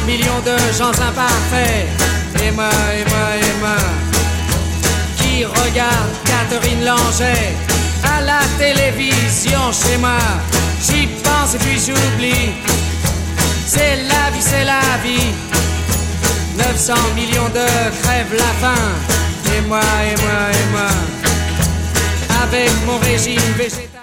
millions de gens imparfaits. Et moi, qui regarde Catherine Langer à la télévision chez moi. J'y pense et puis j'oublie. C'est la vie, c'est la vie. 900 millions de crèvent la faim. Et moi, avec mon régime végétal.